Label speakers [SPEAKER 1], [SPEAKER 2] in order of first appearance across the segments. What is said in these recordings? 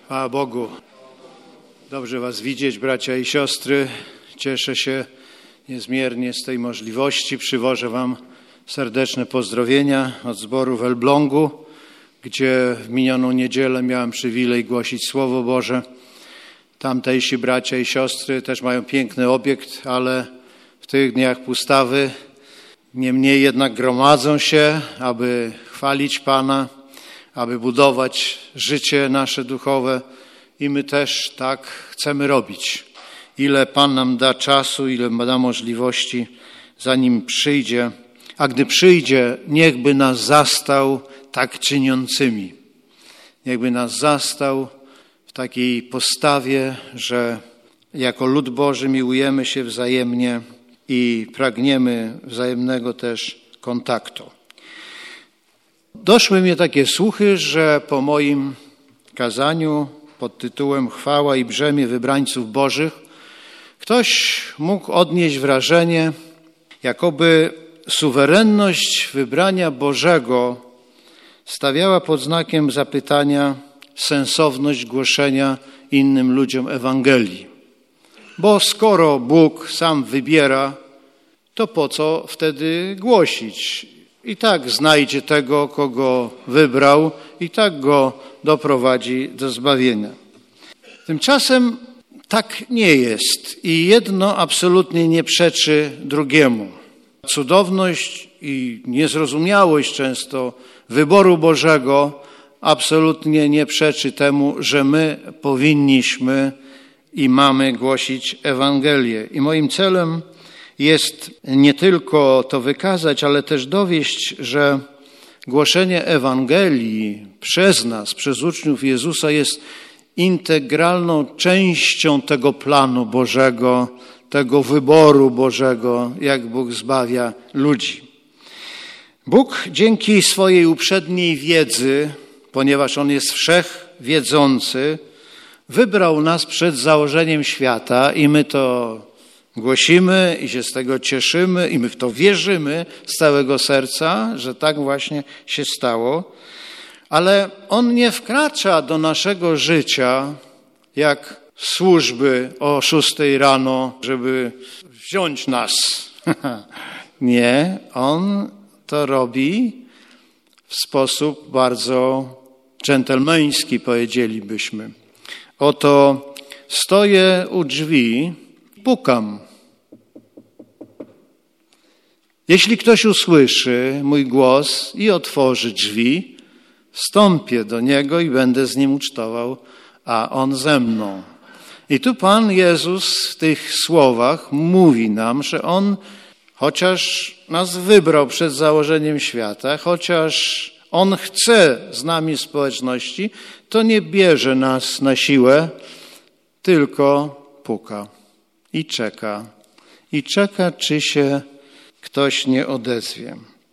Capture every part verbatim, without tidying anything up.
[SPEAKER 1] Chwała Bogu. Dobrze was widzieć, bracia i siostry. Cieszę się niezmiernie z tej możliwości. Przywożę wam serdeczne pozdrowienia od zboru w Elblągu, gdzie w minioną niedzielę miałem przywilej głosić Słowo Boże. Tamtejsi bracia i siostry też mają piękny obiekt, ale w tych dniach pustawy. Niemniej jednak gromadzą się, aby chwalić Pana, aby budować życie nasze duchowe i my też tak chcemy robić. Ile Pan nam da czasu, ile da możliwości, zanim przyjdzie. A gdy przyjdzie, niechby nas zastał tak czyniącymi. Niechby nas zastał w takiej postawie, że jako lud Boży miłujemy się wzajemnie i pragniemy wzajemnego też kontaktu. Doszły mnie takie słuchy, że po moim kazaniu pod tytułem Chwała i brzemię wybrańców Bożych ktoś mógł odnieść wrażenie, jakoby suwerenność wybrania Bożego stawiała pod znakiem zapytania sensowność głoszenia innym ludziom Ewangelii. Bo skoro Bóg sam wybiera, to po co wtedy głosić? I tak znajdzie tego, kogo wybrał, i tak go doprowadzi do zbawienia. Tymczasem tak nie jest i jedno absolutnie nie przeczy drugiemu. Cudowność i niezrozumiałość często wyboru Bożego absolutnie nie przeczy temu, że my powinniśmy i mamy głosić Ewangelię. I moim celem jest nie tylko to wykazać, ale też dowieść, że głoszenie Ewangelii przez nas, przez uczniów Jezusa jest integralną częścią tego planu Bożego, tego wyboru Bożego, jak Bóg zbawia ludzi. Bóg dzięki swojej uprzedniej wiedzy, ponieważ On jest wszechwiedzący, wybrał nas przed założeniem świata i my to głosimy i się z tego cieszymy i my w to wierzymy z całego serca, że tak właśnie się stało. Ale On nie wkracza do naszego życia jak służby o szóstej rano, żeby wziąć nas. Nie, On to robi w sposób bardzo dżentelmeński, powiedzielibyśmy. Oto stoję u drzwi, pukam. Jeśli ktoś usłyszy mój głos i otworzy drzwi, wstąpię do niego i będę z nim ucztował, a on ze mną. I tu Pan Jezus w tych słowach mówi nam, że On, chociaż nas wybrał przed założeniem świata, chociaż On chce z nami społeczności, to nie bierze nas na siłę, tylko puka i czeka. I czeka, czy się ktoś nie odezwie.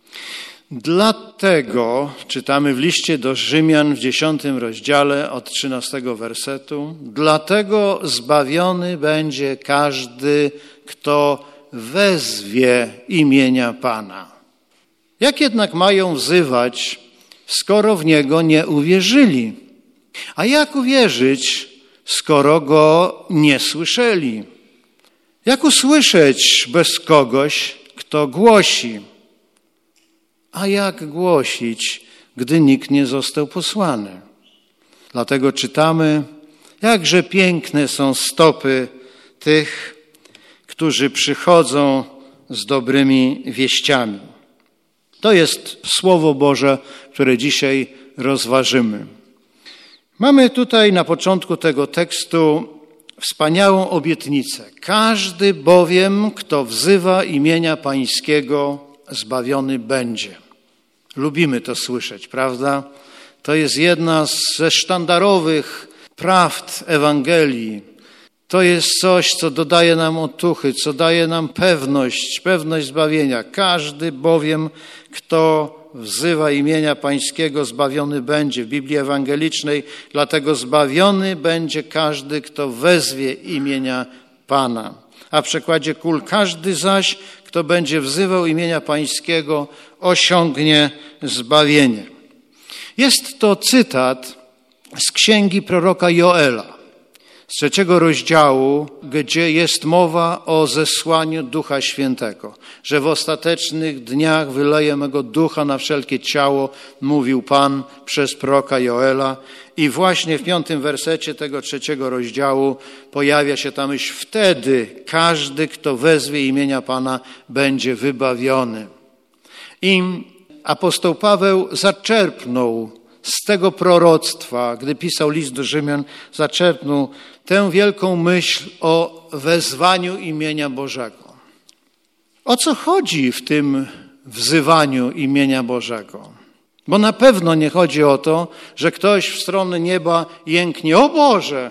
[SPEAKER 1] Dlatego czytamy w liście do Rzymian w dziesiątym rozdziale od trzynastego wersetu. Dlatego zbawiony będzie każdy, kto wezwie imienia Pana. Jak jednak mają wzywać, skoro w Niego nie uwierzyli? A jak uwierzyć, skoro Go nie słyszeli? Jak usłyszeć bez kogoś, kto głosi? A jak głosić, gdy nikt nie został posłany? Dlatego czytamy, jakże piękne są stopy tych, którzy przychodzą z dobrymi wieściami. To jest Słowo Boże, które dzisiaj rozważymy. Mamy tutaj na początku tego tekstu wspaniałą obietnicę. Każdy bowiem, kto wzywa imienia Pańskiego, zbawiony będzie. Lubimy to słyszeć, prawda? To jest jedna ze sztandarowych prawd Ewangelii. To jest coś, co dodaje nam otuchy, co daje nam pewność, pewność zbawienia. Każdy bowiem, kto wzywa imienia Pańskiego, zbawiony będzie. W Biblii Ewangelicznej, dlatego zbawiony będzie każdy, kto wezwie imienia Pana. A w przekładzie kul, każdy zaś, kto będzie wzywał imienia Pańskiego, osiągnie zbawienie. Jest to cytat z księgi proroka Joela, z trzeciego rozdziału, gdzie jest mowa o zesłaniu Ducha Świętego, że w ostatecznych dniach wyleję mego ducha na wszelkie ciało, mówił Pan przez proroka Joela. I właśnie w piątym wersecie tego trzeciego rozdziału pojawia się ta myśl: wtedy każdy, kto wezwie imienia Pana, będzie wybawiony. I apostoł Paweł zaczerpnął z tego proroctwa, gdy pisał list do Rzymian, zaczerpnął tę wielką myśl o wezwaniu imienia Bożego. O co chodzi w tym wzywaniu imienia Bożego? Bo na pewno nie chodzi o to, że ktoś w stronę nieba jęknie: o Boże!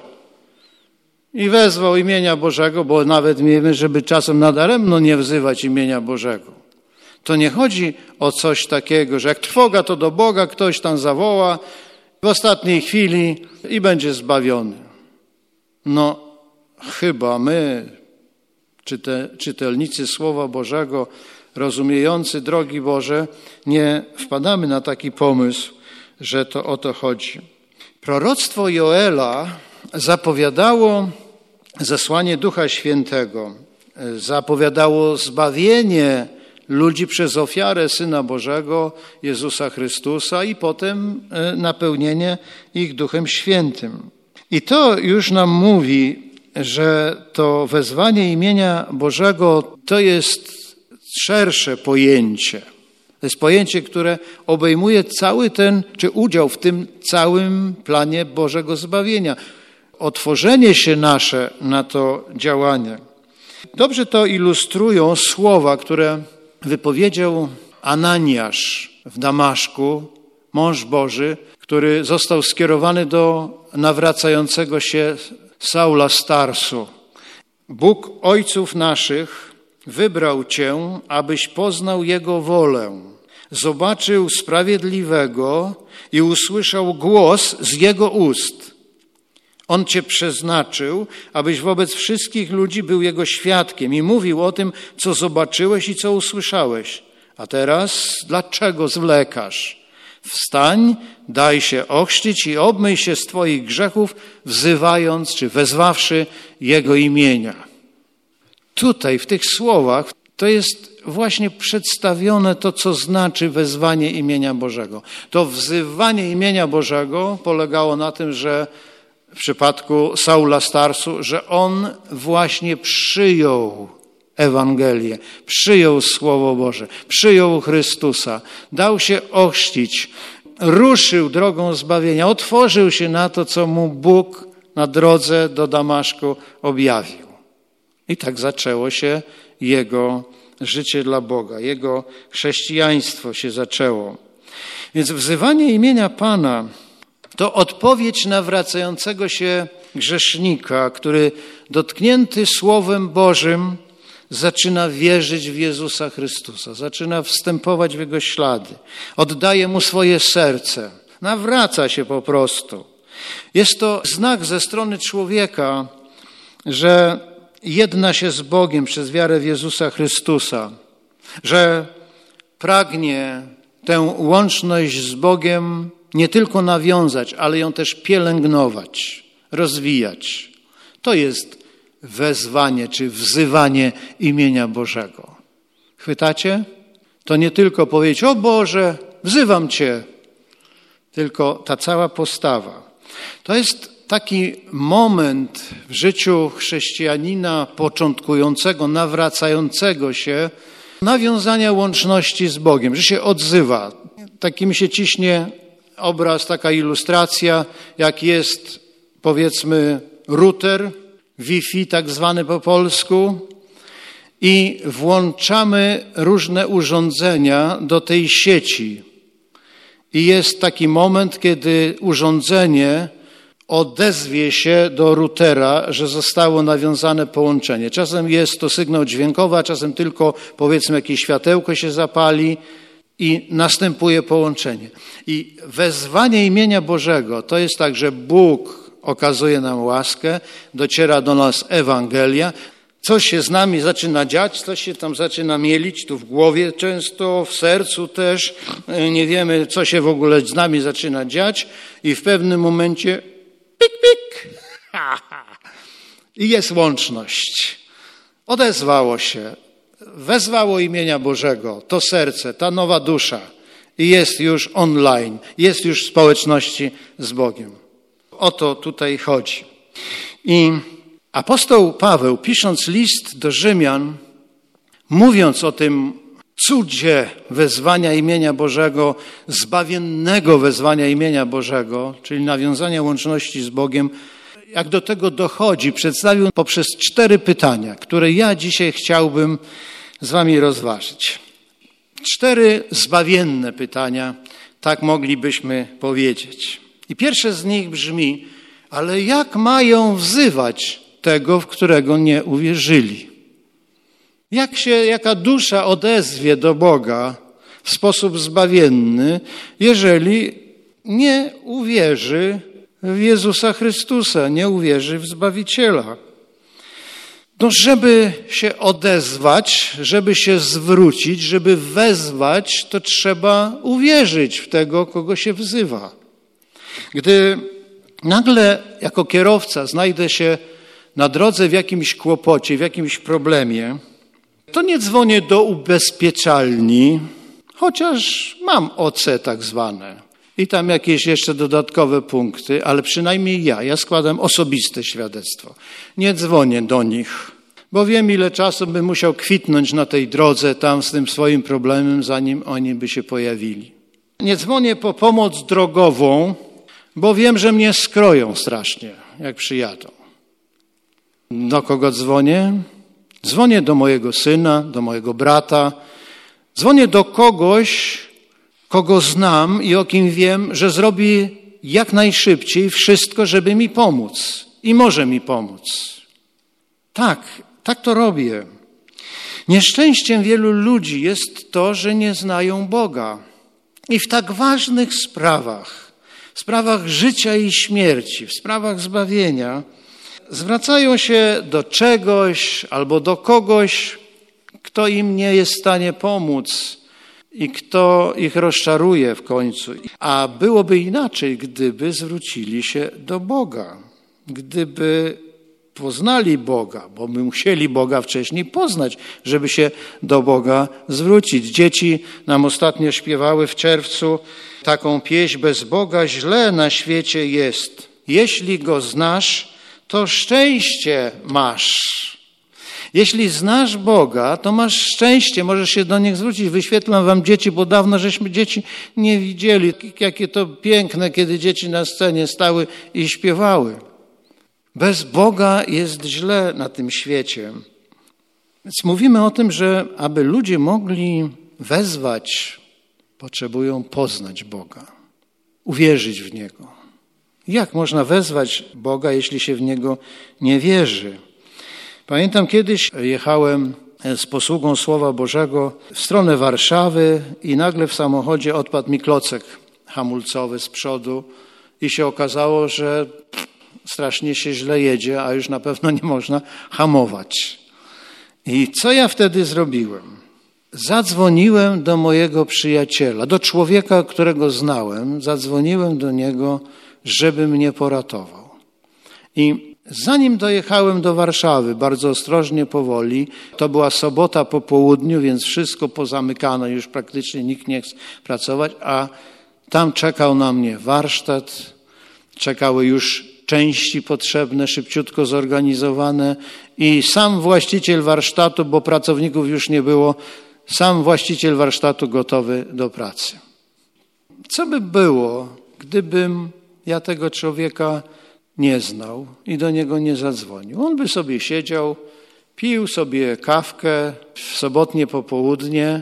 [SPEAKER 1] I wezwał imienia Bożego, bo nawet wiemy, żeby czasem nadaremno nie wzywać imienia Bożego. To nie chodzi o coś takiego, że jak trwoga, to do Boga ktoś tam zawoła w ostatniej chwili i będzie zbawiony. No chyba my, czyte, czytelnicy Słowa Bożego, rozumiejący drogi Boże, nie wpadamy na taki pomysł, że to o to chodzi. Proroctwo Joela zapowiadało zesłanie Ducha Świętego, zapowiadało zbawienie ludzi przez ofiarę Syna Bożego, Jezusa Chrystusa, i potem napełnienie ich Duchem Świętym. I to już nam mówi, że to wezwanie imienia Bożego to jest szersze pojęcie. To jest pojęcie, które obejmuje cały ten, czy udział w tym całym planie Bożego zbawienia. Otworzenie się nasze na to działanie. Dobrze to ilustrują słowa, które wypowiedział Ananiasz w Damaszku, mąż Boży, który został skierowany do nawracającego się Saula z Tarsu. Bóg ojców naszych wybrał cię, abyś poznał Jego wolę, zobaczył sprawiedliwego i usłyszał głos z Jego ust. On cię przeznaczył, abyś wobec wszystkich ludzi był Jego świadkiem i mówił o tym, co zobaczyłeś i co usłyszałeś. A teraz dlaczego zwlekasz? Wstań, daj się ochrzcić i obmyj się z twoich grzechów, wzywając czy wezwawszy Jego imienia. Tutaj w tych słowach to jest właśnie przedstawione to, co znaczy wezwanie imienia Bożego. To wzywanie imienia Bożego polegało na tym, że w przypadku Saula z Tarsu, że on właśnie przyjął Ewangelię, przyjął Słowo Boże, przyjął Chrystusa, dał się ochrzcić, ruszył drogą zbawienia, otworzył się na to, co mu Bóg na drodze do Damaszku objawił. I tak zaczęło się jego życie dla Boga, jego chrześcijaństwo się zaczęło. Więc wzywanie imienia Pana to odpowiedź nawracającego się grzesznika, który dotknięty Słowem Bożym zaczyna wierzyć w Jezusa Chrystusa, zaczyna wstępować w Jego ślady, oddaje Mu swoje serce, nawraca się po prostu. Jest to znak ze strony człowieka, że jedna się z Bogiem przez wiarę w Jezusa Chrystusa, że pragnie tę łączność z Bogiem nie tylko nawiązać, ale ją też pielęgnować, rozwijać. To jest wezwanie czy wzywanie imienia Bożego. Chwytacie? To nie tylko powiedzieć: o Boże, wzywam Cię, tylko ta cała postawa. To jest taki moment w życiu chrześcijanina początkującego, nawracającego się, nawiązania łączności z Bogiem, że się odzywa. Taki mi się ciśnie obraz, taka ilustracja, jak jest, powiedzmy, router, Wi-Fi tak zwany po polsku, i włączamy różne urządzenia do tej sieci. I jest taki moment, kiedy urządzenie odezwie się do routera, że zostało nawiązane połączenie. Czasem jest to sygnał dźwiękowy, a czasem tylko, powiedzmy, jakieś światełko się zapali i następuje połączenie. I wezwanie imienia Bożego to jest tak, że Bóg okazuje nam łaskę, dociera do nas Ewangelia. coś się z nami zaczyna dziać, coś się tam zaczyna mielić, tu w głowie często, w sercu też. Nie wiemy, co się w ogóle z nami zaczyna dziać i w pewnym momencie pik, pik. I jest łączność. Odezwało się, wezwało imienia Bożego, to serce, ta nowa dusza i jest już online, jest już w społeczności z Bogiem. O to tutaj chodzi. I apostoł Paweł, pisząc list do Rzymian, mówiąc o tym cudzie wezwania imienia Bożego, zbawiennego wezwania imienia Bożego, czyli nawiązania łączności z Bogiem, jak do tego dochodzi, przedstawił poprzez cztery pytania, które ja dzisiaj chciałbym z wami rozważyć. Cztery zbawienne pytania, tak moglibyśmy powiedzieć. I pierwsze z nich brzmi, ale jak mają wzywać tego, w którego nie uwierzyli? Jak się, jaka dusza odezwie do Boga w sposób zbawienny, jeżeli nie uwierzy w Jezusa Chrystusa, nie uwierzy w Zbawiciela? No, żeby się odezwać, żeby się zwrócić, żeby wezwać, to trzeba uwierzyć w tego, kogo się wzywa. Gdy nagle jako kierowca znajdę się na drodze w jakimś kłopocie, w jakimś problemie, to nie dzwonię do ubezpieczalni, chociaż mam O C tak zwane i tam jakieś jeszcze dodatkowe punkty, ale przynajmniej ja, ja składam osobiste świadectwo. Nie dzwonię do nich, bo wiem, ile czasu bym musiał kwitnąć na tej drodze tam z tym swoim problemem, zanim oni by się pojawili. Nie dzwonię po pomoc drogową, bo wiem, że mnie skroją strasznie, jak przyjadą. Do kogo dzwonię? Dzwonię do mojego syna, do mojego brata. Dzwonię do kogoś, kogo znam i o kim wiem, że zrobi jak najszybciej wszystko, żeby mi pomóc. I może mi pomóc. Tak, tak to robię. Nieszczęściem wielu ludzi jest to, że nie znają Boga. I w tak ważnych sprawach, w sprawach życia i śmierci, w sprawach zbawienia, zwracają się do czegoś albo do kogoś, kto im nie jest w stanie pomóc i kto ich rozczaruje w końcu. A byłoby inaczej, gdyby zwrócili się do Boga, gdyby poznali Boga, bo my musieli Boga wcześniej poznać, żeby się do Boga zwrócić. Dzieci nam ostatnio śpiewały w czerwcu taką pieśń: bez Boga źle na świecie jest. Jeśli Go znasz, to szczęście masz. Jeśli znasz Boga, to masz szczęście, możesz się do nich zwrócić. Wyświetlam wam dzieci, bo dawno żeśmy dzieci nie widzieli. Jakie to piękne, kiedy dzieci na scenie stały i śpiewały. Bez Boga jest źle na tym świecie. Więc mówimy o tym, że aby ludzie mogli wezwać, potrzebują poznać Boga, uwierzyć w Niego. Jak można wezwać Boga, jeśli się w Niego nie wierzy? Pamiętam, kiedyś jechałem z posługą Słowa Bożego w stronę Warszawy i nagle w samochodzie odpadł mi klocek hamulcowy z przodu i się okazało, że strasznie się źle jedzie, a już na pewno nie można hamować. I co ja wtedy zrobiłem? Zadzwoniłem do mojego przyjaciela, do człowieka, którego znałem, zadzwoniłem do niego, żeby mnie poratował. I zanim dojechałem do Warszawy, bardzo ostrożnie, powoli, to była sobota po południu, więc wszystko pozamykano, już praktycznie nikt nie chce pracować, a tam czekał na mnie warsztat, czekały już części potrzebne, szybciutko zorganizowane i sam właściciel warsztatu, bo pracowników już nie było, sam właściciel warsztatu gotowy do pracy. Co by było, gdybym ja tego człowieka nie znał i do niego nie zadzwonił? On by sobie siedział, pił sobie kawkę w sobotnie popołudnie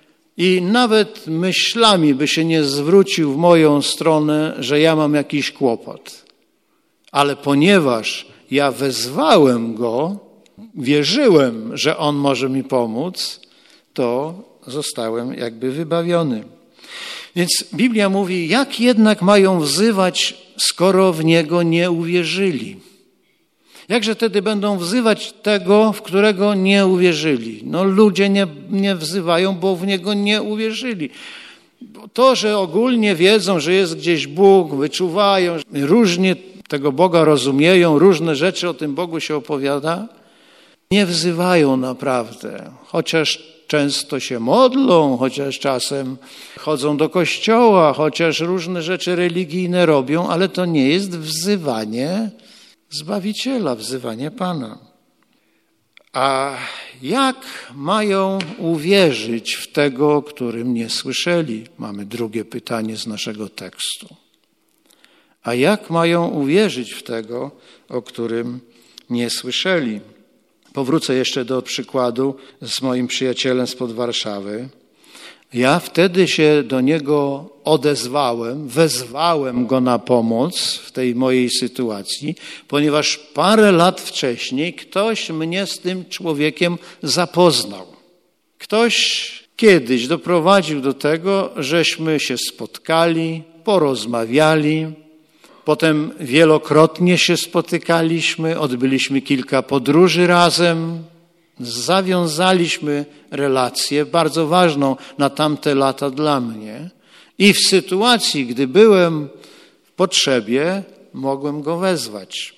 [SPEAKER 1] i nawet myślami by się nie zwrócił w moją stronę, że ja mam jakiś kłopot. Ale ponieważ ja wezwałem go, wierzyłem, że on może mi pomóc, to zostałem jakby wybawiony. Więc Biblia mówi, jak jednak mają wzywać, skoro w Niego nie uwierzyli? Jakże wtedy będą wzywać tego, w którego nie uwierzyli? No ludzie nie, nie wzywają, bo w Niego nie uwierzyli. To, że ogólnie wiedzą, że jest gdzieś Bóg, wyczuwają, różnie tego Boga rozumieją, różne rzeczy o tym Bogu się opowiada, nie wzywają naprawdę. Chociaż często się modlą, chociaż czasem chodzą do kościoła, chociaż różne rzeczy religijne robią, ale to nie jest wzywanie Zbawiciela, wzywanie Pana. A jak mają uwierzyć w tego, którym nie słyszeli? Mamy drugie pytanie z naszego tekstu. A jak mają uwierzyć w tego, o którym nie słyszeli? Powrócę jeszcze do przykładu z moim przyjacielem spod Warszawy. Ja wtedy się do niego odezwałem, wezwałem go na pomoc w tej mojej sytuacji, ponieważ parę lat wcześniej ktoś mnie z tym człowiekiem zapoznał. Ktoś kiedyś doprowadził do tego, żeśmy się spotkali, porozmawiali, potem wielokrotnie się spotykaliśmy, odbyliśmy kilka podróży razem, zawiązaliśmy relację bardzo ważną na tamte lata dla mnie i w sytuacji, gdy byłem w potrzebie, mogłem go wezwać.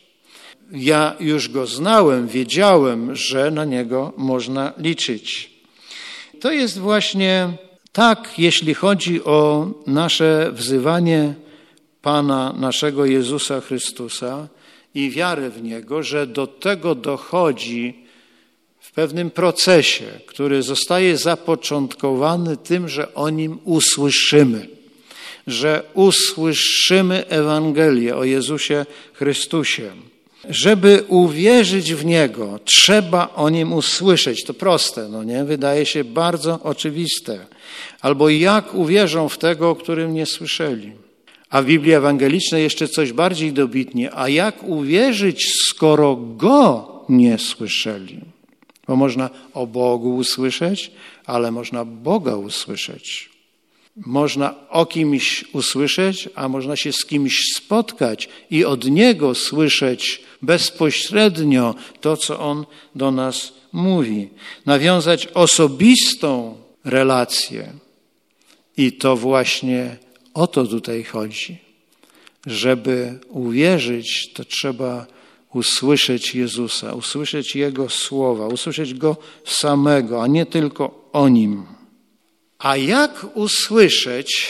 [SPEAKER 1] Ja już go znałem, wiedziałem, że na niego można liczyć. To jest właśnie tak, jeśli chodzi o nasze wzywanie Pana naszego Jezusa Chrystusa i wiarę w Niego, że do tego dochodzi w pewnym procesie, który zostaje zapoczątkowany tym, że o Nim usłyszymy, że usłyszymy Ewangelię o Jezusie Chrystusie. Żeby uwierzyć w Niego, trzeba o Nim usłyszeć. To proste, no nie? Wydaje się bardzo oczywiste. Albo jak uwierzą w tego, o którym nie słyszeli. A w Biblii Ewangelicznej jeszcze coś bardziej dobitnie. A jak uwierzyć, skoro Go nie słyszeli? Bo można o Bogu usłyszeć, ale można Boga usłyszeć. Można o kimś usłyszeć, a można się z kimś spotkać i od Niego słyszeć bezpośrednio to, co On do nas mówi. Nawiązać osobistą relację. I to właśnie o to tutaj chodzi. Żeby uwierzyć, to trzeba usłyszeć Jezusa, usłyszeć Jego słowa, usłyszeć Go samego, a nie tylko o Nim. A jak usłyszeć,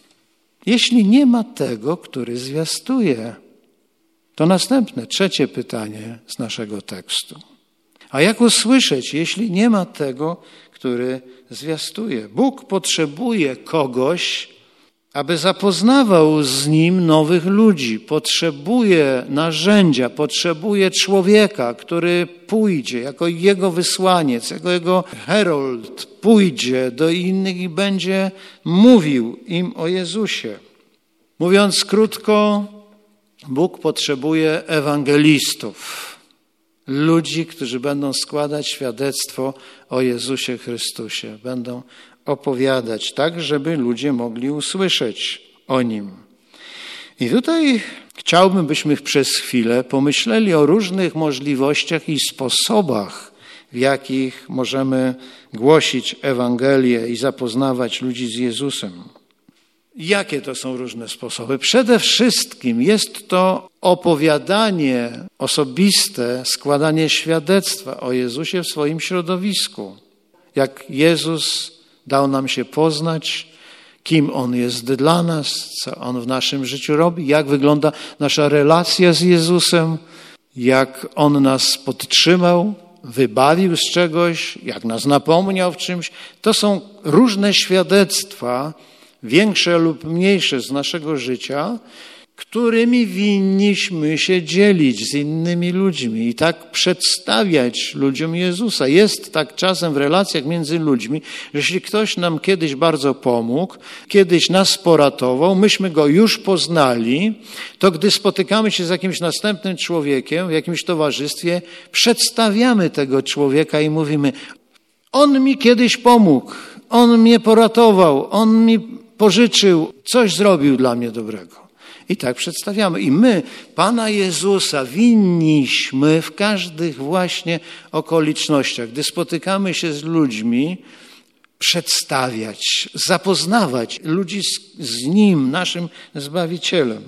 [SPEAKER 1] jeśli nie ma tego, który zwiastuje? To następne, trzecie pytanie z naszego tekstu. A jak usłyszeć, jeśli nie ma tego, który zwiastuje? Bóg potrzebuje kogoś, aby zapoznawał z Nim nowych ludzi. Potrzebuje narzędzia, potrzebuje człowieka, który pójdzie jako Jego wysłaniec, jako Jego herold, pójdzie do innych i będzie mówił im o Jezusie. Mówiąc krótko, Bóg potrzebuje ewangelistów, ludzi, którzy będą składać świadectwo o Jezusie Chrystusie, będą opowiadać tak, żeby ludzie mogli usłyszeć o Nim. I tutaj chciałbym, byśmy przez chwilę pomyśleli o różnych możliwościach i sposobach, w jakich możemy głosić Ewangelię i zapoznawać ludzi z Jezusem. Jakie to są różne sposoby? Przede wszystkim jest to opowiadanie osobiste, składanie świadectwa o Jezusie w swoim środowisku. Jak Jezus dał nam się poznać, kim On jest dla nas, co On w naszym życiu robi, jak wygląda nasza relacja z Jezusem, jak On nas podtrzymał, wybawił z czegoś, jak nas napomniał w czymś. To są różne świadectwa, większe lub mniejsze z naszego życia, którymi winniśmy się dzielić z innymi ludźmi i tak przedstawiać ludziom Jezusa. Jest tak czasem w relacjach między ludźmi, że jeśli ktoś nam kiedyś bardzo pomógł, kiedyś nas poratował, myśmy go już poznali, to gdy spotykamy się z jakimś następnym człowiekiem w jakimś towarzystwie, przedstawiamy tego człowieka i mówimy: on mi kiedyś pomógł, on mnie poratował, on mi pożyczył, coś zrobił dla mnie dobrego. I tak przedstawiamy. I my Pana Jezusa winniśmy w każdych właśnie okolicznościach, gdy spotykamy się z ludźmi, przedstawiać, zapoznawać ludzi z, z Nim, naszym Zbawicielem.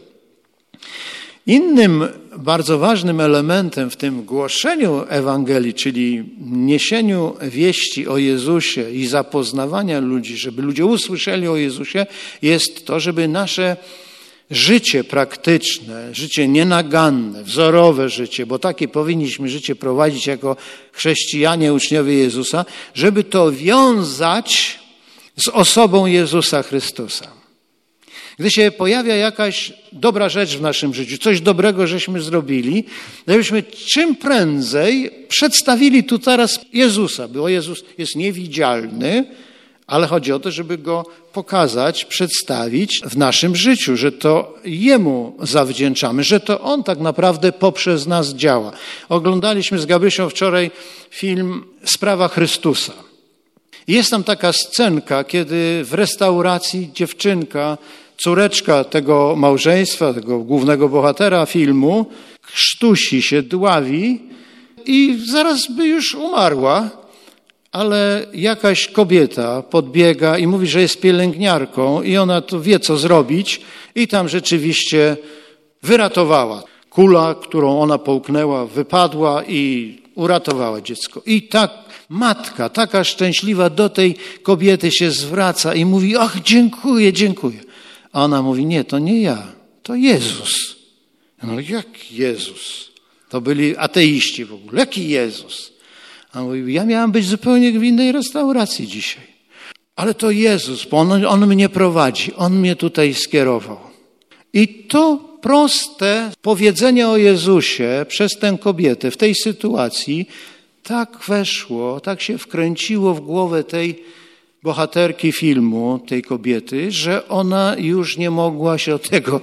[SPEAKER 1] Innym bardzo ważnym elementem w tym głoszeniu Ewangelii, czyli niesieniu wieści o Jezusie i zapoznawania ludzi, żeby ludzie usłyszeli o Jezusie, jest to, żeby nasze życie praktyczne, życie nienaganne, wzorowe życie, bo takie powinniśmy życie prowadzić jako chrześcijanie, uczniowie Jezusa, żeby to wiązać z osobą Jezusa Chrystusa. Gdy się pojawia jakaś dobra rzecz w naszym życiu, coś dobrego żeśmy zrobili, żebyśmy czym prędzej przedstawili tu teraz Jezusa, bo Jezus jest niewidzialny, ale chodzi o to, żeby Go pokazać, przedstawić w naszym życiu, że to Jemu zawdzięczamy, że to On tak naprawdę poprzez nas działa. Oglądaliśmy z Gabrysią wczoraj film Sprawa Chrystusa. Jest tam taka scenka, kiedy w restauracji dziewczynka, córeczka tego małżeństwa, tego głównego bohatera filmu, krztusi się, dławi i zaraz by już umarła, ale jakaś kobieta podbiega i mówi, że jest pielęgniarką i ona to wie, co zrobić i tam rzeczywiście wyratowała. Kula, którą ona połknęła, wypadła i uratowała dziecko. I tak matka, taka szczęśliwa, do tej kobiety się zwraca i mówi, ach, dziękuję, dziękuję. A ona mówi, nie, to nie ja, to Jezus. No jak Jezus? To byli ateiści w ogóle. Jaki Jezus? A on mówi, ja miałam być zupełnie w innej restauracji dzisiaj. Ale to Jezus, bo on, on mnie prowadzi, On mnie tutaj skierował. I to proste powiedzenie o Jezusie przez tę kobietę w tej sytuacji tak weszło, tak się wkręciło w głowę tej bohaterki filmu, tej kobiety, że ona już nie mogła się od tego,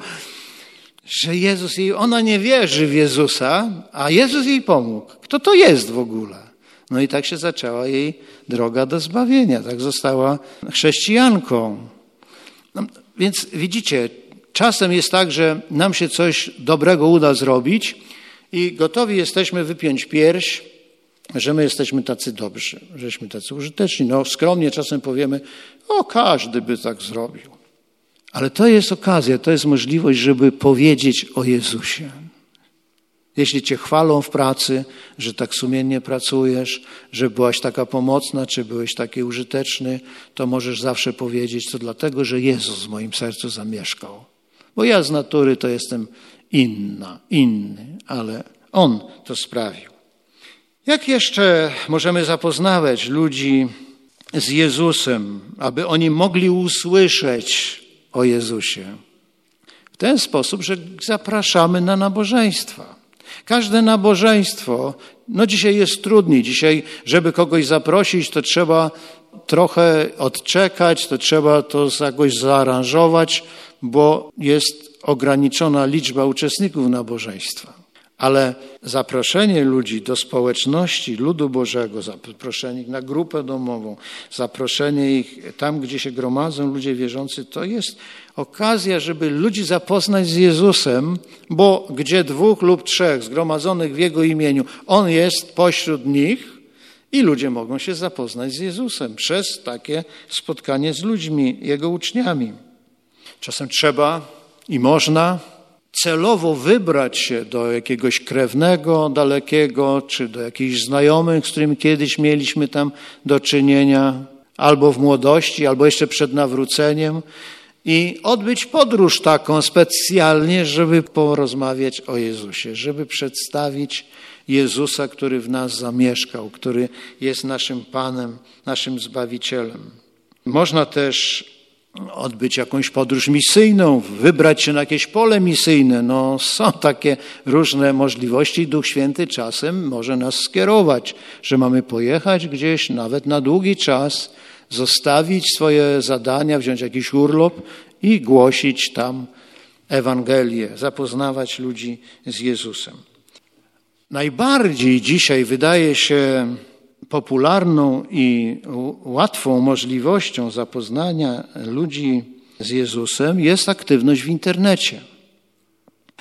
[SPEAKER 1] że Jezus jej, ona nie wierzy w Jezusa, a Jezus jej pomógł. Kto to jest w ogóle? No i tak się zaczęła jej droga do zbawienia. Tak została chrześcijanką. No, więc widzicie, czasem jest tak, że nam się coś dobrego uda zrobić i gotowi jesteśmy wypiąć pierś, że my jesteśmy tacy dobrzy, żeśmy tacy użyteczni. No skromnie czasem powiemy, o każdy by tak zrobił. Ale to jest okazja, to jest możliwość, żeby powiedzieć o Jezusie. Jeśli cię chwalą w pracy, że tak sumiennie pracujesz, że byłaś taka pomocna, czy byłeś taki użyteczny, to możesz zawsze powiedzieć, to dlatego, że Jezus w moim sercu zamieszkał. Bo ja z natury to jestem inna, inny, ale On to sprawił. Jak jeszcze możemy zapoznawać ludzi z Jezusem, aby oni mogli usłyszeć o Jezusie? W ten sposób, że zapraszamy na nabożeństwa. Każde nabożeństwo, no dzisiaj jest trudniej. Dzisiaj, żeby kogoś zaprosić, to trzeba trochę odczekać, to trzeba to jakoś zaaranżować, bo jest ograniczona liczba uczestników nabożeństwa. Ale zaproszenie ludzi do społeczności ludu Bożego, zaproszenie ich na grupę domową, zaproszenie ich tam, gdzie się gromadzą ludzie wierzący, to jest okazja, żeby ludzi zapoznać z Jezusem, bo gdzie dwóch lub trzech zgromadzonych w Jego imieniu, On jest pośród nich i ludzie mogą się zapoznać z Jezusem przez takie spotkanie z ludźmi, Jego uczniami. Czasem trzeba i można celowo wybrać się do jakiegoś krewnego dalekiego, czy do jakichś znajomych, z którymi kiedyś mieliśmy tam do czynienia, albo w młodości, albo jeszcze przed nawróceniem i odbyć podróż taką specjalnie, żeby porozmawiać o Jezusie, żeby przedstawić Jezusa, który w nas zamieszkał, który jest naszym Panem, naszym Zbawicielem. Można też odbyć jakąś podróż misyjną, wybrać się na jakieś pole misyjne. No, są takie różne możliwości i Duch Święty czasem może nas skierować, że mamy pojechać gdzieś nawet na długi czas, zostawić swoje zadania, wziąć jakiś urlop i głosić tam Ewangelię, zapoznawać ludzi z Jezusem. Najbardziej dzisiaj wydaje się popularną i łatwą możliwością zapoznania ludzi z Jezusem jest aktywność w internecie.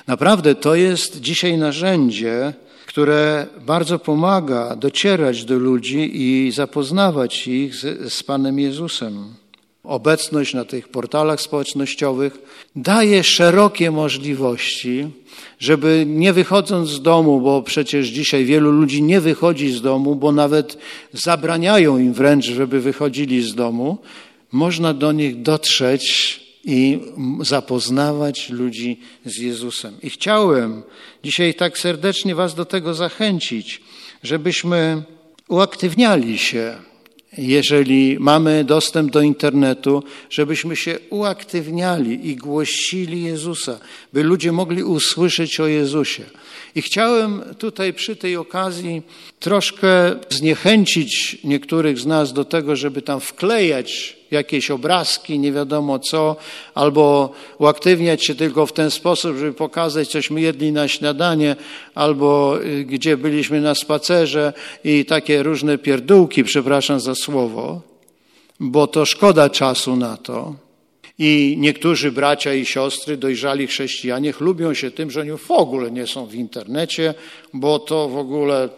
[SPEAKER 1] Naprawdę to jest dzisiaj narzędzie, które bardzo pomaga docierać do ludzi i zapoznawać ich z, z Panem Jezusem. Obecność na tych portalach społecznościowych daje szerokie możliwości, żeby nie wychodząc z domu, bo przecież dzisiaj wielu ludzi nie wychodzi z domu, bo nawet zabraniają im wręcz, żeby wychodzili z domu, można do nich dotrzeć i zapoznawać ludzi z Jezusem. I chciałem dzisiaj tak serdecznie was do tego zachęcić, żebyśmy uaktywniali się, jeżeli mamy dostęp do internetu, żebyśmy się uaktywniali i głosili Jezusa, by ludzie mogli usłyszeć o Jezusie. I chciałem tutaj przy tej okazji troszkę zniechęcić niektórych z nas do tego, żeby tam wklejać jakieś obrazki, nie wiadomo co, albo uaktywniać się tylko w ten sposób, żeby pokazać, cośmy jedli na śniadanie, albo gdzie byliśmy na spacerze i takie różne pierdółki, przepraszam za słowo, bo to szkoda czasu na to. I niektórzy bracia i siostry, dojrzali chrześcijanie, chlubią się tym, że oni w ogóle nie są w internecie, bo to w ogóle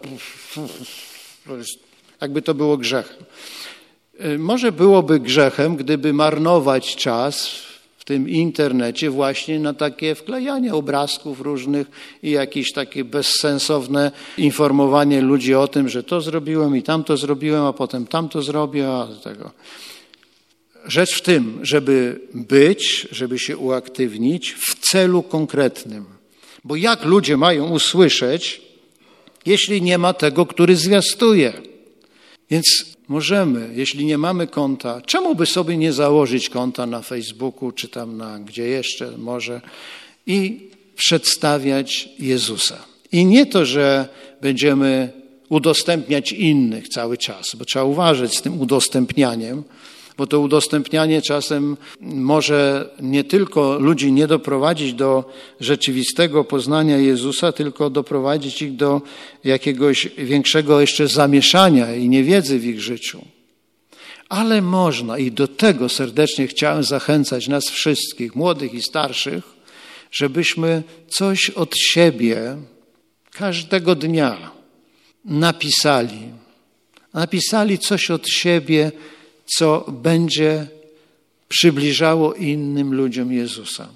[SPEAKER 1] jakby to było grzechem. Może byłoby grzechem, gdyby marnować czas w tym internecie właśnie na takie wklejanie obrazków różnych i jakieś takie bezsensowne informowanie ludzi o tym, że to zrobiłem i tamto zrobiłem, a potem tamto zrobię, a tego. Rzecz w tym, żeby być, żeby się uaktywnić w celu konkretnym. Bo jak ludzie mają usłyszeć, jeśli nie ma tego, który zwiastuje? Więc możemy, jeśli nie mamy konta, czemu by sobie nie założyć konta na Facebooku, czy tam na gdzie jeszcze może i przedstawiać Jezusa. I nie to, że będziemy udostępniać innych cały czas, bo trzeba uważać z tym udostępnianiem, bo to udostępnianie czasem może nie tylko ludzi nie doprowadzić do rzeczywistego poznania Jezusa, tylko doprowadzić ich do jakiegoś większego jeszcze zamieszania i niewiedzy w ich życiu. Ale można i do tego serdecznie chciałem zachęcać nas wszystkich, młodych i starszych, żebyśmy coś od siebie każdego dnia napisali. Napisali coś od siebie, co będzie przybliżało innym ludziom Jezusa.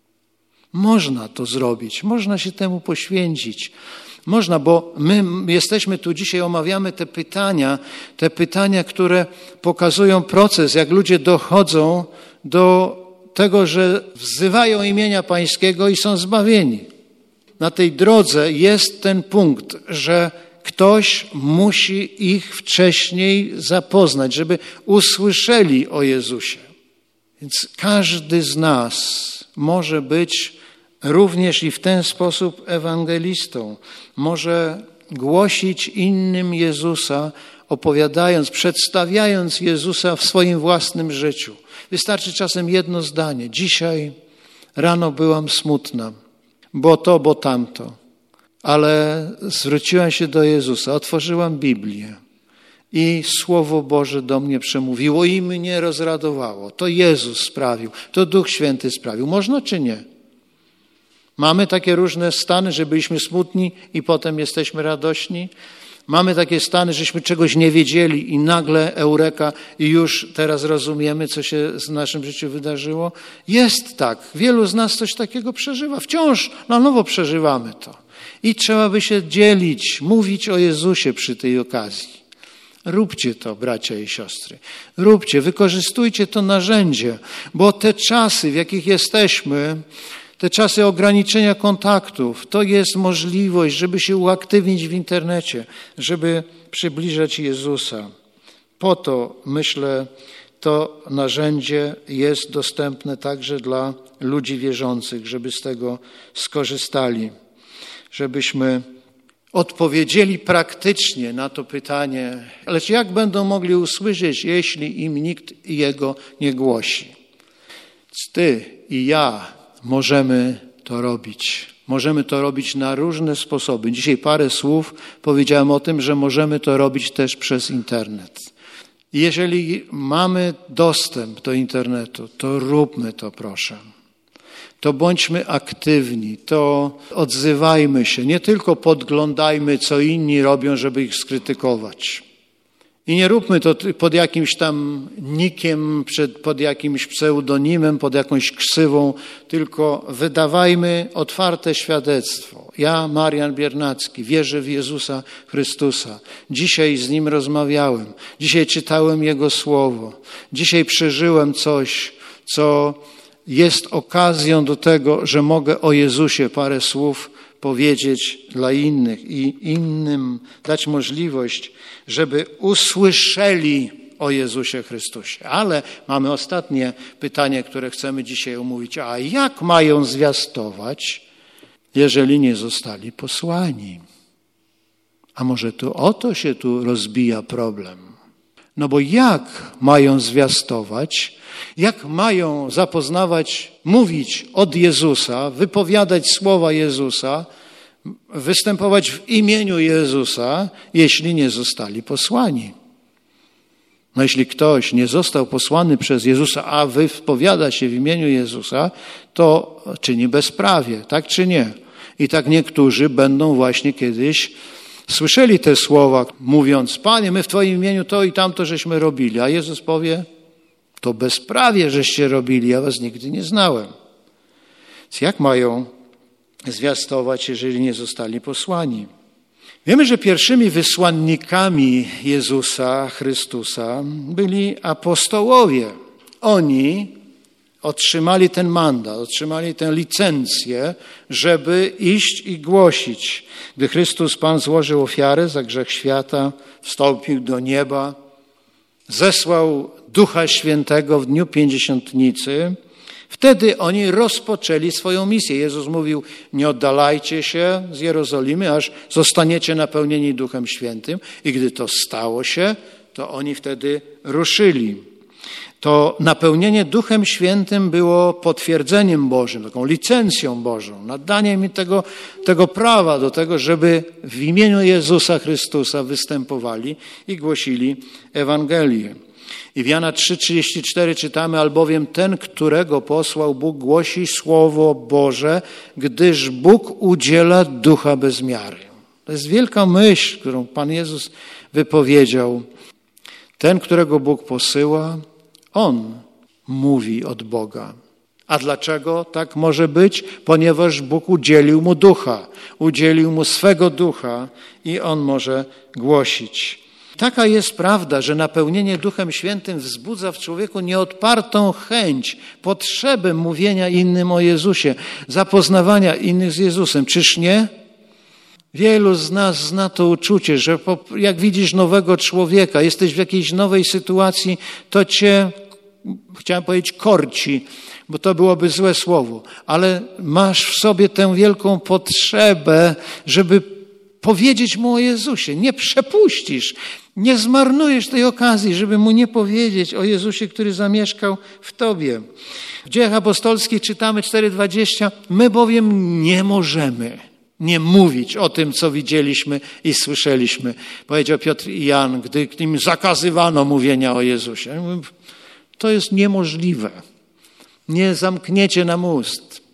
[SPEAKER 1] Można to zrobić, można się temu poświęcić. Można, bo my jesteśmy tu dzisiaj, omawiamy te pytania, te pytania, które pokazują proces, jak ludzie dochodzą do tego, że wzywają imienia Pańskiego i są zbawieni. Na tej drodze jest ten punkt, że ktoś musi ich wcześniej zapoznać, żeby usłyszeli o Jezusie. Więc każdy z nas może być również i w ten sposób ewangelistą. Może głosić innym Jezusa, opowiadając, przedstawiając Jezusa w swoim własnym życiu. Wystarczy czasem jedno zdanie. Dzisiaj rano byłam smutna, bo to, bo tamto. Ale zwróciłam się do Jezusa, otworzyłam Biblię i Słowo Boże do mnie przemówiło i mnie rozradowało. To Jezus sprawił, to Duch Święty sprawił. Można czy nie? Mamy takie różne stany, że byliśmy smutni i potem jesteśmy radośni. Mamy takie stany, żeśmy czegoś nie wiedzieli i nagle eureka i już teraz rozumiemy, co się w naszym życiu wydarzyło. Jest tak. Wielu z nas coś takiego przeżywa. Wciąż na nowo przeżywamy to. I trzeba by się dzielić, mówić o Jezusie przy tej okazji. Róbcie to, bracia i siostry. Róbcie, wykorzystujcie to narzędzie, bo te czasy, w jakich jesteśmy, te czasy ograniczenia kontaktów, to jest możliwość, żeby się uaktywnić w internecie, żeby przybliżać Jezusa. Po to, myślę, to narzędzie jest dostępne także dla ludzi wierzących, żeby z tego skorzystali. Żebyśmy odpowiedzieli praktycznie na to pytanie, lecz jak będą mogli usłyszeć, jeśli im nikt Jego nie głosi? Ty i ja możemy to robić. Możemy to robić na różne sposoby. Dzisiaj parę słów powiedziałem o tym, że możemy to robić też przez internet. Jeżeli mamy dostęp do internetu, to róbmy to, proszę. to bądźmy aktywni, to odzywajmy się, nie tylko podglądajmy, co inni robią, żeby ich skrytykować. I nie róbmy to pod jakimś tam nikiem, pod jakimś pseudonimem, pod jakąś ksywą, tylko wydawajmy otwarte świadectwo. Ja, Marian Biernacki, wierzę w Jezusa Chrystusa. Dzisiaj z Nim rozmawiałem. Dzisiaj czytałem Jego Słowo. Dzisiaj przeżyłem coś, co jest okazją do tego, że mogę o Jezusie parę słów powiedzieć dla innych i innym dać możliwość, żeby usłyszeli o Jezusie Chrystusie. Ale mamy ostatnie pytanie, które chcemy dzisiaj omówić. A jak mają zwiastować, jeżeli nie zostali posłani? A może tu o to się tu rozbija problem? No bo jak mają zwiastować, jak mają zapoznawać, mówić od Jezusa, wypowiadać słowa Jezusa, występować w imieniu Jezusa, jeśli nie zostali posłani? No jeśli ktoś nie został posłany przez Jezusa, a wypowiada się w imieniu Jezusa, to czyni bezprawie, tak czy nie? I tak niektórzy będą właśnie kiedyś słyszeli te słowa, mówiąc: Panie, my w Twoim imieniu to i tamto żeśmy robili. A Jezus powie: to bezprawie żeście robili, ja was nigdy nie znałem. Więc jak mają zwiastować, jeżeli nie zostali posłani? Wiemy, że pierwszymi wysłannikami Jezusa Chrystusa byli apostołowie. Oni otrzymali ten mandat, otrzymali tę licencję, żeby iść i głosić. Gdy Chrystus Pan złożył ofiarę za grzech świata, wstąpił do nieba, zesłał Ducha Świętego w dniu Pięćdziesiątnicy, wtedy oni rozpoczęli swoją misję. Jezus mówił: nie oddalajcie się z Jerozolimy, aż zostaniecie napełnieni Duchem Świętym. I gdy to stało się, to oni wtedy ruszyli. To napełnienie Duchem Świętym było potwierdzeniem Bożym, taką licencją Bożą, nadaniem im tego, tego prawa do tego, żeby w imieniu Jezusa Chrystusa występowali i głosili Ewangelię. I w Jana trzy trzydzieści cztery czytamy: albowiem ten, którego posłał Bóg, głosi Słowo Boże, gdyż Bóg udziela Ducha bez miary. To jest wielka myśl, którą Pan Jezus wypowiedział. Ten, którego Bóg posyła, On mówi od Boga. A dlaczego tak może być? Ponieważ Bóg udzielił mu ducha, udzielił mu swego ducha i on może głosić. Taka jest prawda, że napełnienie Duchem Świętym wzbudza w człowieku nieodpartą chęć, potrzebę mówienia innym o Jezusie, zapoznawania innych z Jezusem. Czyż nie? Wielu z nas zna to uczucie, że jak widzisz nowego człowieka, jesteś w jakiejś nowej sytuacji, to cię, chciałem powiedzieć, korci, bo to byłoby złe słowo, ale masz w sobie tę wielką potrzebę, żeby powiedzieć mu o Jezusie. Nie przepuścisz, nie zmarnujesz tej okazji, żeby mu nie powiedzieć o Jezusie, który zamieszkał w tobie. W Dziejach Apostolskich czytamy cztery dwadzieścia: my bowiem nie możemy nie mówić o tym, co widzieliśmy i słyszeliśmy. Powiedział Piotr i Jan, gdy im zakazywano mówienia o Jezusie. To jest niemożliwe. Nie zamkniecie nam ust.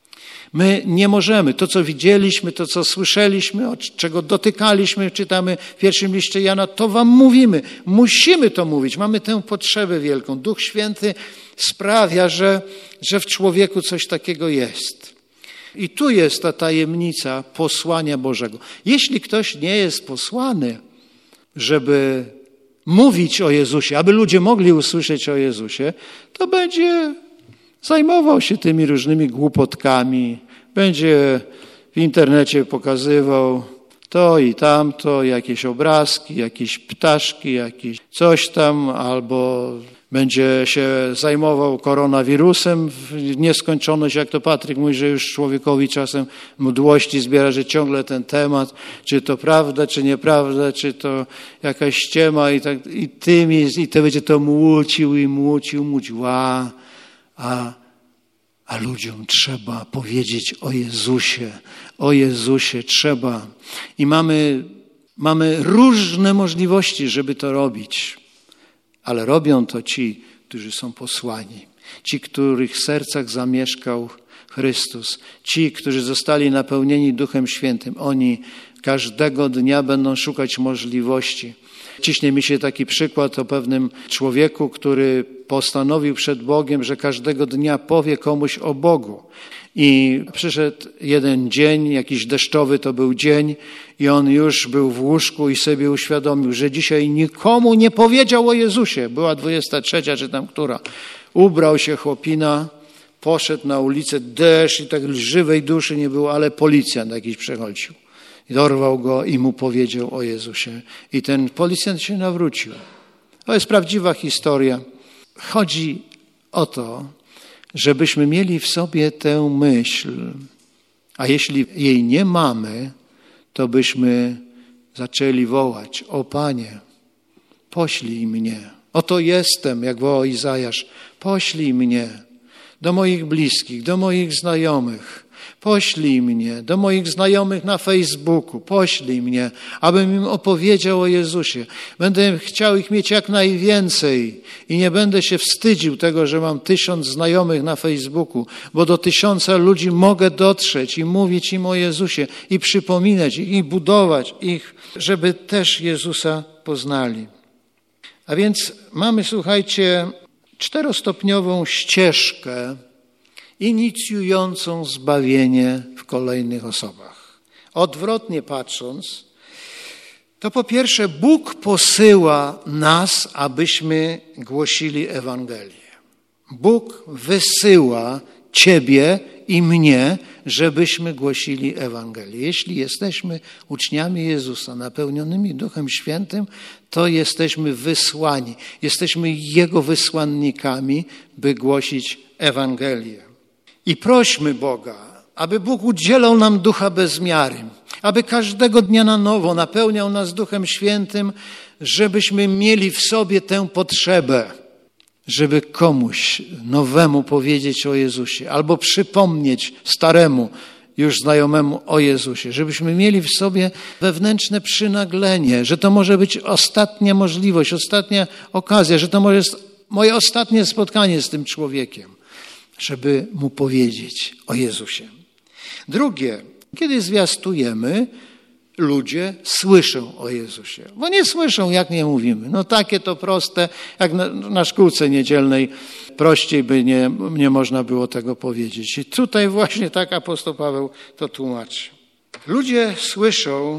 [SPEAKER 1] My nie możemy. To, co widzieliśmy, to, co słyszeliśmy, od czego dotykaliśmy, czytamy w pierwszym liście Jana, to wam mówimy. Musimy to mówić. Mamy tę potrzebę wielką. Duch Święty sprawia, że, że w człowieku coś takiego jest. I tu jest ta tajemnica posłania Bożego. Jeśli ktoś nie jest posłany, żeby mówić o Jezusie, aby ludzie mogli usłyszeć o Jezusie, to będzie zajmował się tymi różnymi głupotkami, będzie w internecie pokazywał to i tamto, jakieś obrazki, jakieś ptaszki, jakieś coś tam, albo będzie się zajmował koronawirusem w nieskończoność, jak to Patryk mówi, że już człowiekowi czasem mdłości zbiera, że ciągle ten temat, czy to prawda, czy nieprawda, czy to jakaś ściema i tak, i tym jest, i to będzie to młócił i młócił, młócił, a, a, a ludziom trzeba powiedzieć o Jezusie, o Jezusie trzeba. I mamy, mamy różne możliwości, żeby to robić. Ale robią to ci, którzy są posłani. Ci, których sercach zamieszkał Chrystus. Ci, którzy zostali napełnieni Duchem Świętym, oni każdego dnia będą szukać możliwości. Ciśnie mi się taki przykład o pewnym człowieku, który postanowił przed Bogiem, że każdego dnia powie komuś o Bogu. I przyszedł jeden dzień, jakiś deszczowy to był dzień i on już był w łóżku i sobie uświadomił, że dzisiaj nikomu nie powiedział o Jezusie. Była dwudziesta trzecia czy tam która. Ubrał się chłopina, poszedł na ulicę, deszcz i tak żywej duszy nie było, ale policjant jakiś przechodził. Dorwał go i mu powiedział o Jezusie. I ten policjant się nawrócił. To jest prawdziwa historia. Chodzi o to, żebyśmy mieli w sobie tę myśl, a jeśli jej nie mamy, to byśmy zaczęli wołać: o Panie, poślij mnie. Oto jestem, jak wołał Izajasz, poślij mnie do moich bliskich, do moich znajomych. Poślij mnie do moich znajomych na Facebooku, poślij mnie, abym im opowiedział o Jezusie. Będę chciał ich mieć jak najwięcej i nie będę się wstydził tego, że mam tysiąc znajomych na Facebooku, bo do tysiąca ludzi mogę dotrzeć i mówić im o Jezusie i przypominać ich i budować ich, żeby też Jezusa poznali. A więc mamy, słuchajcie, czterostopniową ścieżkę inicjującą zbawienie w kolejnych osobach. Odwrotnie patrząc, to po pierwsze Bóg posyła nas, abyśmy głosili Ewangelię. Bóg wysyła ciebie i mnie, żebyśmy głosili Ewangelię. Jeśli jesteśmy uczniami Jezusa, napełnionymi Duchem Świętym, to jesteśmy wysłani. Jesteśmy Jego wysłannikami, by głosić Ewangelię. I prośmy Boga, aby Bóg udzielał nam ducha bez miary, aby każdego dnia na nowo napełniał nas Duchem Świętym, żebyśmy mieli w sobie tę potrzebę, żeby komuś nowemu powiedzieć o Jezusie albo przypomnieć staremu, już znajomemu o Jezusie, żebyśmy mieli w sobie wewnętrzne przynaglenie, że to może być ostatnia możliwość, ostatnia okazja, że to może jest moje ostatnie spotkanie z tym człowiekiem, żeby mu powiedzieć o Jezusie. Drugie, kiedy zwiastujemy, ludzie słyszą o Jezusie. Bo nie słyszą, jak nie mówimy. No takie to proste, jak na, na szkółce niedzielnej prościej by nie, nie można było tego powiedzieć. I tutaj właśnie tak apostoł Paweł to tłumaczy. Ludzie słyszą,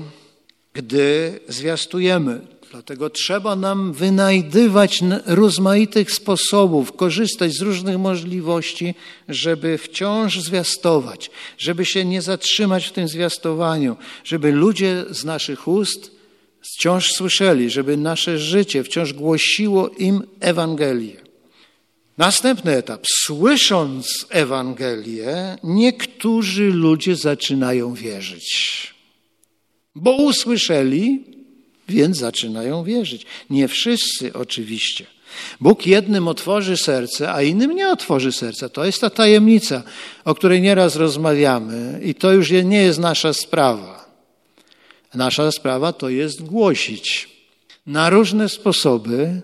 [SPEAKER 1] gdy zwiastujemy. Dlatego trzeba nam wynajdywać rozmaitych sposobów, korzystać z różnych możliwości, żeby wciąż zwiastować, żeby się nie zatrzymać w tym zwiastowaniu, żeby ludzie z naszych ust wciąż słyszeli, żeby nasze życie wciąż głosiło im Ewangelię. Następny etap. Słysząc Ewangelię, niektórzy ludzie zaczynają wierzyć, bo usłyszeli, więc zaczynają wierzyć. Nie wszyscy oczywiście. Bóg jednym otworzy serce, a innym nie otworzy serca. To jest ta tajemnica, o której nieraz rozmawiamy i to już nie jest nasza sprawa. Nasza sprawa to jest głosić. Na różne sposoby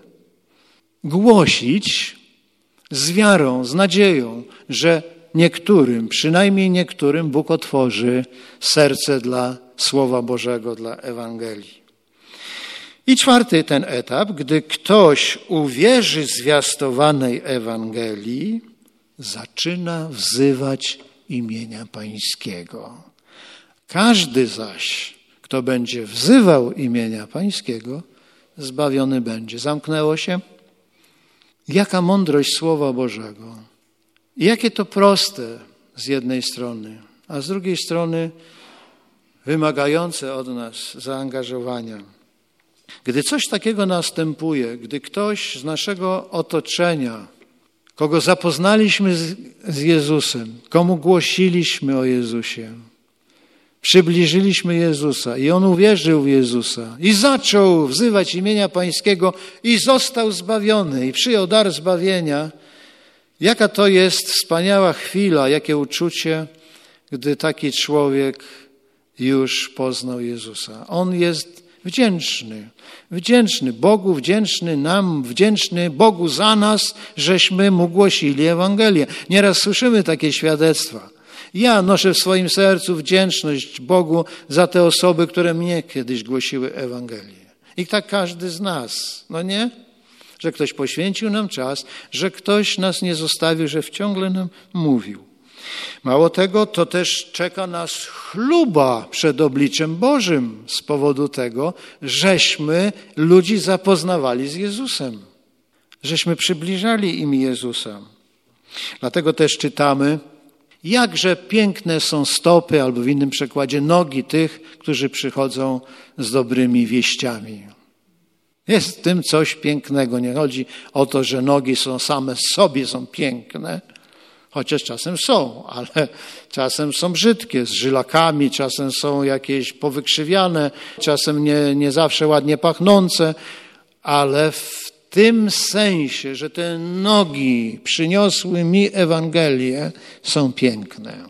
[SPEAKER 1] głosić z wiarą, z nadzieją, że niektórym, przynajmniej niektórym Bóg otworzy serce dla Słowa Bożego, dla Ewangelii. I czwarty ten etap, gdy ktoś uwierzy zwiastowanej Ewangelii, zaczyna wzywać imienia Pańskiego. Każdy zaś, kto będzie wzywał imienia Pańskiego, zbawiony będzie. Zamknęło się? Jaka mądrość Słowa Bożego. I jakie to proste z jednej strony, a z drugiej strony wymagające od nas zaangażowania. Gdy coś takiego następuje, gdy ktoś z naszego otoczenia, kogo zapoznaliśmy z, z Jezusem, komu głosiliśmy o Jezusie, przybliżyliśmy Jezusa i on uwierzył w Jezusa i zaczął wzywać imienia Pańskiego i został zbawiony i przyjął dar zbawienia, jaka to jest wspaniała chwila, jakie uczucie, gdy taki człowiek już poznał Jezusa. On jest wdzięczny, wdzięczny Bogu, wdzięczny nam, wdzięczny Bogu za nas, żeśmy mu głosili Ewangelię. Nieraz słyszymy takie świadectwa. Ja noszę w swoim sercu wdzięczność Bogu za te osoby, które mnie kiedyś głosiły Ewangelię. I tak każdy z nas, no nie? Że ktoś poświęcił nam czas, że ktoś nas nie zostawił, że ciągle nam mówił. Mało tego, to też czeka nas chluba przed obliczem Bożym z powodu tego, żeśmy ludzi zapoznawali z Jezusem. Żeśmy przybliżali im Jezusa. Dlatego też czytamy, jakże piękne są stopy, albo w innym przekładzie nogi tych, którzy przychodzą z dobrymi wieściami. Jest w tym coś pięknego. Nie chodzi o to, że nogi są same z sobie są piękne, chociaż czasem są, ale czasem są brzydkie, z żylakami, czasem są jakieś powykrzywiane, czasem nie, nie zawsze ładnie pachnące, ale w tym sensie, że te nogi przyniosły mi Ewangelię, są piękne.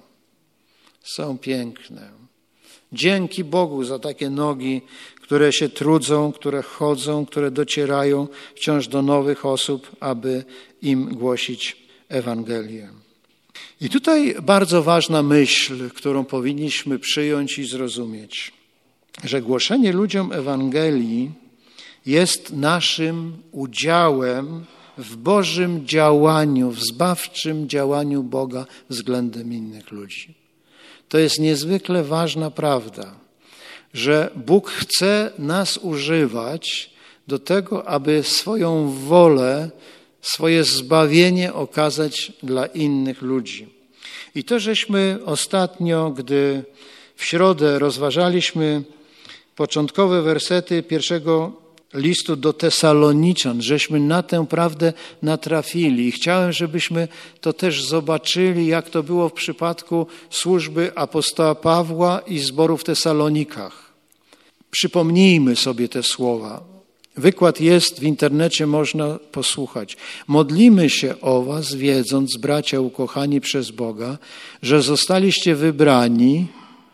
[SPEAKER 1] Są piękne. Dzięki Bogu za takie nogi, które się trudzą, które chodzą, które docierają wciąż do nowych osób, aby im głosić Ewangelię. I tutaj bardzo ważna myśl, którą powinniśmy przyjąć i zrozumieć, że głoszenie ludziom Ewangelii jest naszym udziałem w Bożym działaniu, w zbawczym działaniu Boga względem innych ludzi. To jest niezwykle ważna prawda, że Bóg chce nas używać do tego, aby swoją wolę, swoje zbawienie okazać dla innych ludzi. I to, żeśmy ostatnio, gdy w środę rozważaliśmy początkowe wersety pierwszego listu do Tesaloniczan, żeśmy na tę prawdę natrafili. I chciałem, żebyśmy to też zobaczyli, jak to było w przypadku służby apostoła Pawła i zboru w Tesalonikach. Przypomnijmy sobie te słowa. Wykład jest w internecie, można posłuchać. Modlimy się o was, wiedząc, bracia ukochani przez Boga, że zostaliście wybrani,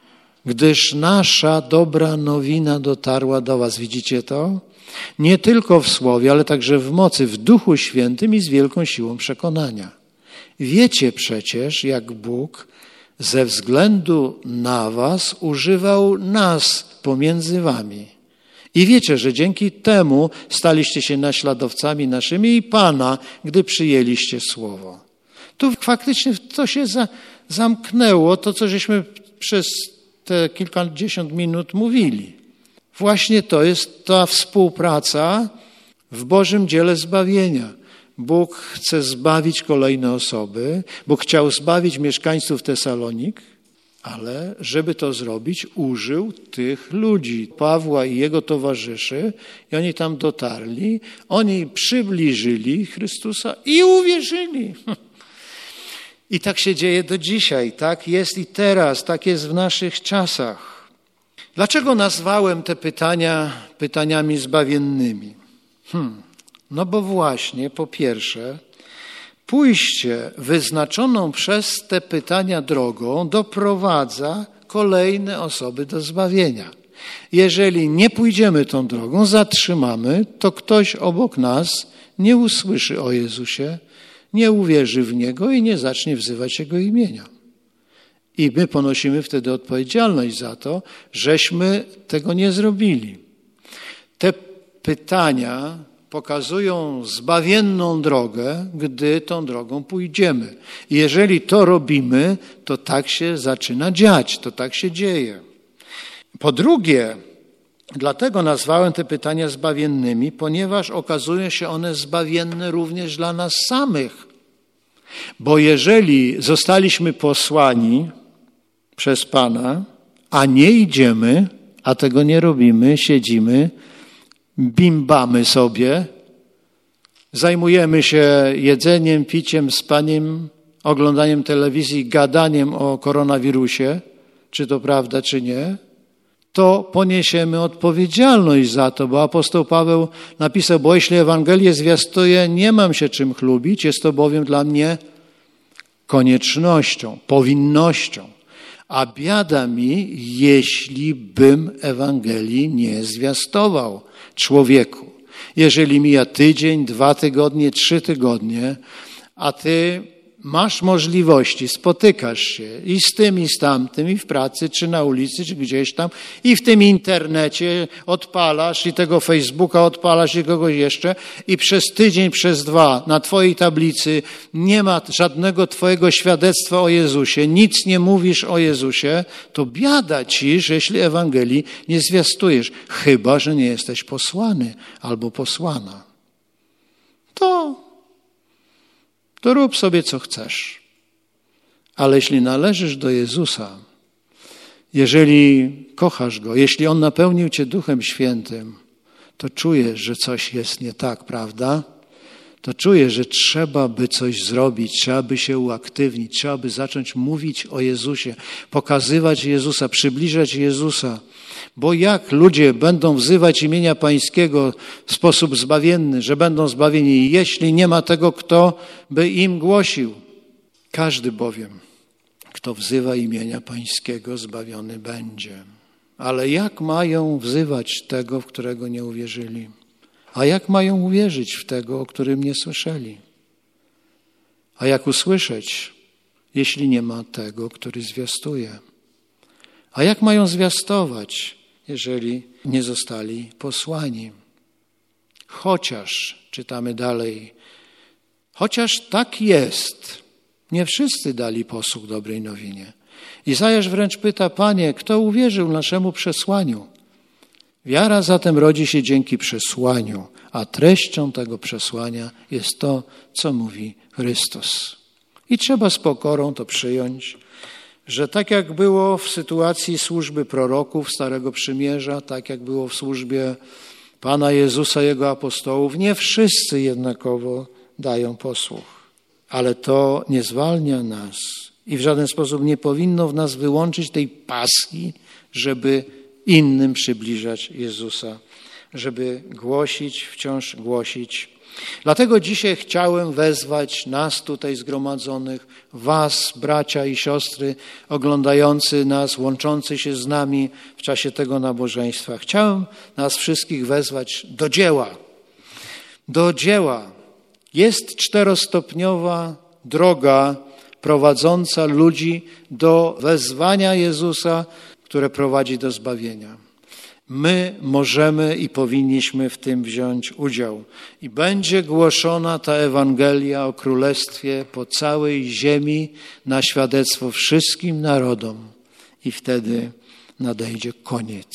[SPEAKER 1] gdyż nasza dobra nowina dotarła do was. Widzicie to? Nie tylko w słowie, ale także w mocy, w Duchu Świętym i z wielką siłą przekonania. Wiecie przecież, jak Bóg ze względu na was używał nas pomiędzy wami. I wiecie, że dzięki temu staliście się naśladowcami naszymi i Pana, gdy przyjęliście Słowo. Tu faktycznie to się za, zamknęło, to co żeśmy przez te kilkadziesiąt minut mówili. Właśnie to jest ta współpraca w Bożym dziele zbawienia. Bóg chce zbawić kolejne osoby. Bóg chciał zbawić mieszkańców Tesalonik, ale żeby to zrobić, użył tych ludzi, Pawła i jego towarzyszy, i oni tam dotarli, oni przybliżyli Chrystusa i uwierzyli. I tak się dzieje do dzisiaj, tak jest i teraz, tak jest w naszych czasach. Dlaczego nazwałem te pytania pytaniami zbawiennymi? Hmm. No bo właśnie, po pierwsze, pójście wyznaczoną przez te pytania drogą doprowadza kolejne osoby do zbawienia. Jeżeli nie pójdziemy tą drogą, zatrzymamy, to ktoś obok nas nie usłyszy o Jezusie, nie uwierzy w Niego i nie zacznie wzywać Jego imienia. I my ponosimy wtedy odpowiedzialność za to, żeśmy tego nie zrobili. Te pytania pokazują zbawienną drogę, gdy tą drogą pójdziemy. I jeżeli to robimy, to tak się zaczyna dziać, to tak się dzieje. Po drugie, dlatego nazwałem te pytania zbawiennymi, ponieważ okazują się one zbawienne również dla nas samych. Bo jeżeli zostaliśmy posłani przez Pana, a nie idziemy, a tego nie robimy, siedzimy, bimbamy sobie, zajmujemy się jedzeniem, piciem, spaniem, oglądaniem telewizji, gadaniem o koronawirusie, czy to prawda, czy nie, to poniesiemy odpowiedzialność za to, bo apostoł Paweł napisał, bo jeśli Ewangelię zwiastuję, nie mam się czym chlubić, jest to bowiem dla mnie koniecznością, powinnością. A biada mi, jeśli bym Ewangelii nie zwiastował człowieku. Jeżeli mija tydzień, dwa tygodnie, trzy tygodnie, a ty masz możliwości, spotykasz się i z tym, i z tamtym, i w pracy, czy na ulicy, czy gdzieś tam, i w tym internecie odpalasz, i tego Facebooka odpalasz, i kogoś jeszcze, i przez tydzień, przez dwa na twojej tablicy nie ma żadnego twojego świadectwa o Jezusie, nic nie mówisz o Jezusie, to biada ci, że jeśli Ewangelii nie zwiastujesz, chyba że nie jesteś posłany albo posłana. To To rób sobie, co chcesz. Ale jeśli należysz do Jezusa, jeżeli kochasz Go, jeśli On napełnił cię Duchem Świętym, to czujesz, że coś jest nie tak, prawda? To czujesz, że trzeba by coś zrobić, trzeba by się uaktywnić, trzeba by zacząć mówić o Jezusie, pokazywać Jezusa, przybliżać Jezusa. Bo jak ludzie będą wzywać imienia Pańskiego w sposób zbawienny, że będą zbawieni, jeśli nie ma tego, kto by im głosił? Każdy bowiem, kto wzywa imienia Pańskiego, zbawiony będzie. Ale jak mają wzywać tego, w którego nie uwierzyli? A jak mają uwierzyć w tego, o którym nie słyszeli? A jak usłyszeć, jeśli nie ma tego, który zwiastuje? A jak mają zwiastować, jeżeli nie zostali posłani? Chociaż, czytamy dalej, chociaż tak jest, nie wszyscy dali posłuch dobrej nowinie. Izajasz wręcz pyta, Panie, kto uwierzył naszemu przesłaniu? Wiara zatem rodzi się dzięki przesłaniu, a treścią tego przesłania jest to, co mówi Chrystus. I trzeba z pokorą to przyjąć, że tak jak było w sytuacji służby proroków Starego Przymierza, tak jak było w służbie Pana Jezusa, Jego apostołów, nie wszyscy jednakowo dają posłuch. Ale to nie zwalnia nas i w żaden sposób nie powinno w nas wyłączyć tej pasji, żeby innym przybliżać Jezusa, żeby głosić, wciąż głosić. Dlatego dzisiaj chciałem wezwać nas tutaj zgromadzonych, was, bracia i siostry, oglądający nas, łączący się z nami w czasie tego nabożeństwa. Chciałem nas wszystkich wezwać do dzieła. Do dzieła. Jest czterostopniowa droga prowadząca ludzi do wezwania Jezusa, które prowadzi do zbawienia. My możemy i powinniśmy w tym wziąć udział. I będzie głoszona ta Ewangelia o Królestwie po całej ziemi na świadectwo wszystkim narodom. I wtedy nadejdzie koniec.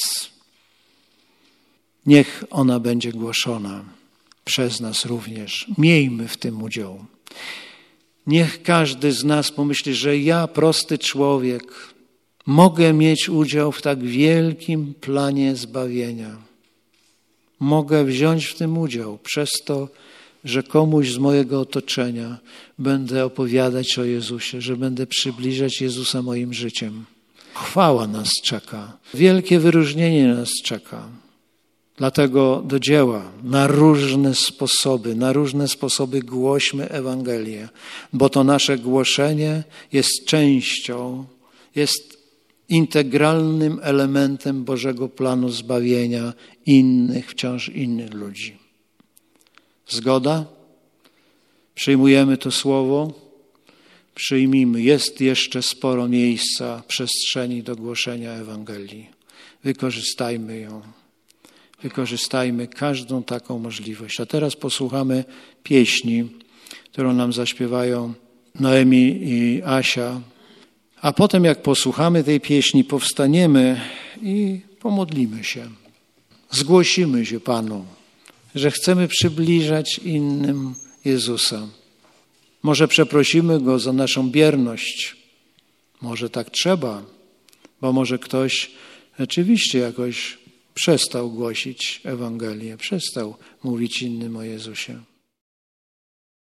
[SPEAKER 1] Niech ona będzie głoszona przez nas również. Miejmy w tym udział. Niech każdy z nas pomyśli, że ja, prosty człowiek, mogę mieć udział w tak wielkim planie zbawienia. Mogę wziąć w tym udział przez to, że komuś z mojego otoczenia będę opowiadać o Jezusie, że będę przybliżać Jezusa moim życiem. Chwała nas czeka, wielkie wyróżnienie nas czeka. Dlatego do dzieła, na różne sposoby, na różne sposoby głośmy Ewangelię, bo to nasze głoszenie jest częścią, jest integralnym elementem Bożego planu zbawienia innych, wciąż innych ludzi. Zgoda? Przyjmujemy to słowo? Przyjmijmy. Jest jeszcze sporo miejsca, przestrzeni do głoszenia Ewangelii. Wykorzystajmy ją. Wykorzystajmy każdą taką możliwość. A teraz posłuchamy pieśni, którą nam zaśpiewają Noemi i Asia. A potem jak posłuchamy tej pieśni, powstaniemy i pomodlimy się. Zgłosimy się Panu, że chcemy przybliżać innym Jezusa. Może przeprosimy Go za naszą bierność. Może tak trzeba, bo może ktoś rzeczywiście jakoś przestał głosić Ewangelię, przestał mówić innym o Jezusie.